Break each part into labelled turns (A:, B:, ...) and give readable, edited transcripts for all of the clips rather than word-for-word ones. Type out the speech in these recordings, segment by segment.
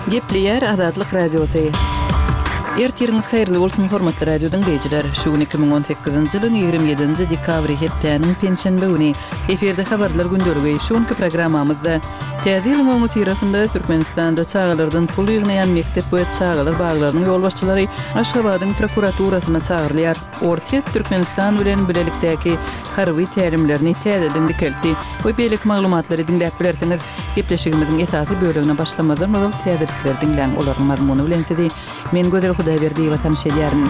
A: Gepleyer Azadlyk Radiosu. Ertiriniz hayırlı bolsun hormatly radiodan dinleyijiler. Şu gün 2018-nji ýylyň 27-nji dekabry hepdeniň penşenbe güni eferde habarlar gündöligi şu günki programmamyzda täze ýylyň öňü sirasynda Türkmenistanda çağalardan pul ýygnaýan mektep we çağalar baglarynyň ýolbaşçylary Aşgabatyň prokuraturasyna çağırylýar. Orta Türkmenistan bilen bilelikdäki harby tälimlerini täzeden dikeldi. Bu beýlik maglumatlary dinläp bilersiňiz. Gepleşigimiziň esasy bölügine başlamadan ol täzelikler dinläň olaryň mazmuny bilen sizi men gözel Hudaýberdi watan şeýärni.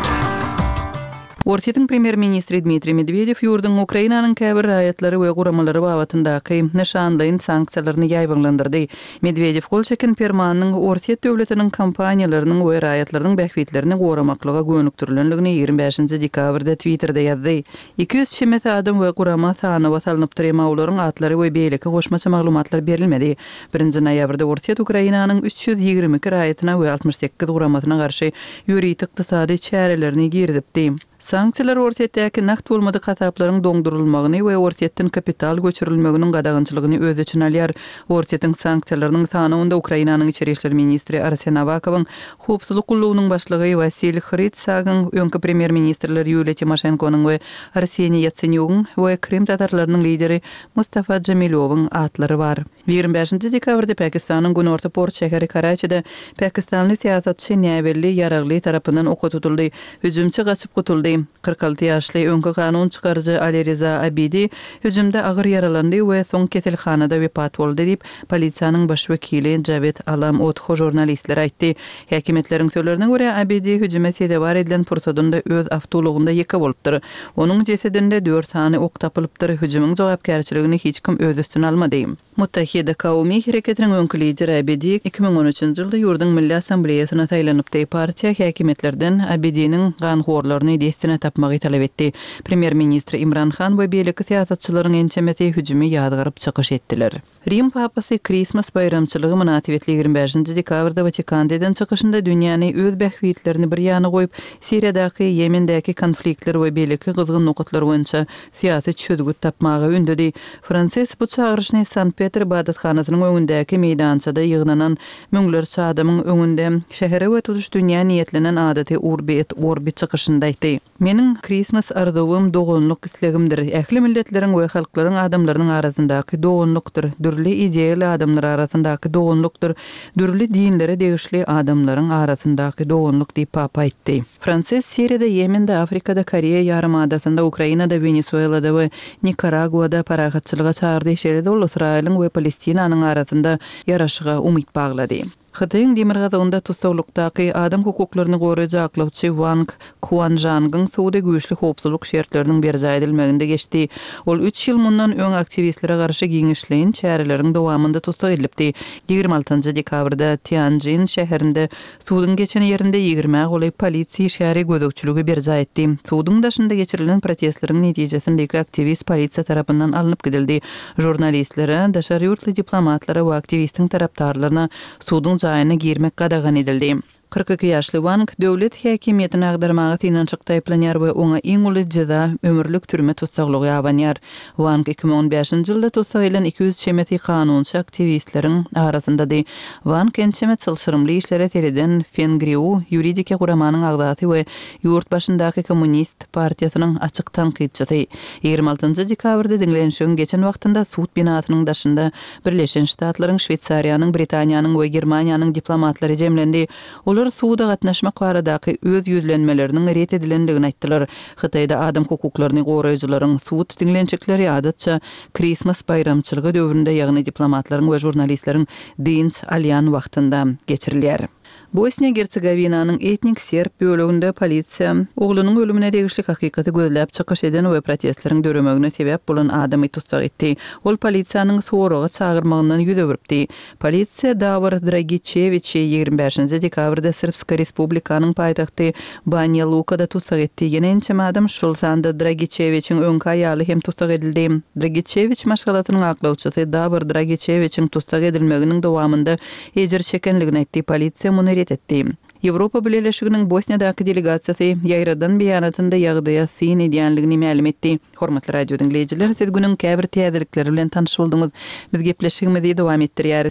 A: Ortiýetiň premier ministri Dmitri Medvedew ýurdun Ukrainanyň käbir raýatlary we guramalary babatyndaky nişanlaýyn sanksiýalaryny ýaýbanlandyrdy. Medvedew gol çeken permanyň Ortiýet döwletiniň kampaniýalarynyň we raýatlarynyň bähwitlerini goramaklyga gönükdirilenligini 25-nji dekabrda Twitterda ýazdy. 200 şemet adam we gurama sany wasalanyp durýan olaryň atlary we beýleki goşmaça maglumatlar berilmedi. 1-nji noýabrda Ortiýet Ukrainanyň 322 raýatyna we 68 guramatyna garşy ýuridik ykdysady çärelerini girdipdi. Sanksiýalar Ortiýetdäki nakt bolmady gazaplaryň doňdurulmagyny we Ortiýetden kapital göçürilmeginiň gadagynçylygyny öz içine alýar. Ortiýetiň sanksiýalarynyň sanawyna Ukrainanyň içeri işler ministri Arsen Avakowyň, howpsuzlyk gullugynyň başlygy Vasil Hritsagyn, öňki premier ministrler Yulia Tymoshenkowyň we Arseniy Yatsenyugyň we Krim tatarlarynyň lideri Mustafa Jamilowyň atlary bar. 25-nji dekabrda Pakistanyň Günorta port şäheri Karaçyda Pakistanly siýasatçy Näbelli Yaragly tarapyndan oka tutuldy. Hüjümçi gaçyp gutuldy. 46 ýaşly öňki kanun çykarjy Aliriza Abidi hüjümde agyr yaralandy we soň keselhanada wepat boldy diýip polisiýanyň baş wekili Javet Alam Otho jurnalistlere aýtdy. Häkimetleriň söýlerine görä Abidi hüjüme sebäp edilen pursatynda öz awtolugynda ýeke bolupdyr. Onuň jesedinde 4 sany ok tapylypdyr. Hüjümüň jogapkärçiligini hiç kim öz üstüne almady. Muttahida Kawmy Hereketiniň öňki lideri Abidi 2013-nji ýylda ýurdun Milli Assambleýasyna saýlanypdy. Partiýa häkimetlerden Abidiniň ganhorlaryny destine tapmagy talap etdi. Premier ministri Imran Khan we beýleki siýasatçylaryň ençemeti hüjümi ýadgaryp çykyş etdiler. Rim papasy Christmas bayramçylygy münasibetli 25-nji dekabrda Vatikanddan çykyşynda dünýäni öz bähwitlerini bir ýana goýup Siriýadaky, Yemendäki konfliktler we beýleki gyzgyn nokatlar boýunça siýasy çözgüt tapmagy ündedi. Franses bu çağrışyny Sankt-Peter ibadatxanasynyň öňündäki meýdançada ýygnanan müňlerçe adamyň öňünde şähere we tutuş dünýä niýetlenen adaty orbit çykyşynda aýtdy. Meniň Christmas ardowym dogonluk islegimdir. Ähli milletleriň we halklaryň adamlarynyň arasyndaky dogonlukdur. Dürli ideýaly adamlar arasyndaky dogonlukdur. Dürli dinlere degişli adamlaryň arasyndaky dogonluk diýip papa aýtdy. Franses Siriýada, Yemende, Afrikada, Koreýa ýarymadasyna, Ukrainada, Venezuelada we Nikaraguada paragatçylyga çağırdy. Şeýle de İsrailiň we Palestinanyň arasynda ýaraşyga umyt baglady. Xitoyň demir gazagynda tutsaglykdaky adam hukuklaryny goraýaklawçy Wang Quanzhang'yň suwda güýçli howpsuzlyk şertleriniň berja edilmeginde geçdi. Ol 3 ýyl mundan öň aktivistlere garşy giňişleýin çäreleriň dowamında tutsak edilipdi. 26-njy dekabrda Tianjin şäherinde suwdyň geçen ýerinde 20 goly polisiýa şäheri gözegçiligi berja etdi. Suwdyň daşynda geçirilen protestleriň netijesindäki aktivist polisiýa tarapyndan alınıp gidildi. Jurnalistlere, daşary ýurtly diplomatlara we aktivistiň tarapdarlaryna suwdyň jaýyna girmek gadagan edildi. 42 ýaşly Wang döwlet häkimiýetine agdarmagy tinançykda aýplanýar we oňa iň uly jaza ömürlük türme tutsaklygy ýabanýar. Wang 2015-nji ýylda tutsak edilen 200 şemeti kanunçy aktivistleriň arasyndady. Wang ençeme çylşyrymly işlere tereden Fengriu ýuridik guramanyň agdaty we ýurt başyndaky kommunist partiýasynyň açyk tanqidçisi. 26-njy dekabrda dinlenşiň geçen wagtynda suud binasynyň daşynda Birleşen Ştatlaryň, Şweýçariýanyň, Britaniýanyň we Germaniýanyň diplomatlary jemlendi. Suuda gatnaşmak baradaky öz ýüzlenmeleriniň ret edilendigini aýtdylar. Xitoyda adam hukuklaryny goraýjylaryň suud dinlençikleri adatça Christmas bayramçylygy döwründe ýagny diplomatlaryň we jurnalistleriň dinç alýan wagtynda geçirilýär. Bosniýa-Hersegowinyň etnik serb bölегinde polisiýa oglunyň ölümine degişlik hakykaty gözläp çykyş eden we protestleriň döremegine sebäp bolan adamy tutsak etdi. Ol polisiýanyň soraga çağırmagyndan ýüz öwüripdi. Polisiýa Davor Dragičević 25-nji dekabrda Srpska Respublikanyň paýtagty Banja Lukada tutsak etdi. Ýene ençeme adam şol sanda Dragičevićiň öňki aýaly hem tutsak edildi. Dragičević maşgalatynyň aklawçysy Davor Dragičevićiň tutsak edilmeginiň dowamında ejir çekenligini aýtdy. Polisiýa muny ret etdi. Ýewropa Birleşiginiň Bosniýadaky delegasiýasy ýaýradan beýanatynda ýagdaýa syn edýänligini ma'lum etdi. Hormatly radio dinleýijiler, siz günüň käbir täzelikleri bilen tanyş boldyňyz. Biz gepleşigimizi dowam etdirýär.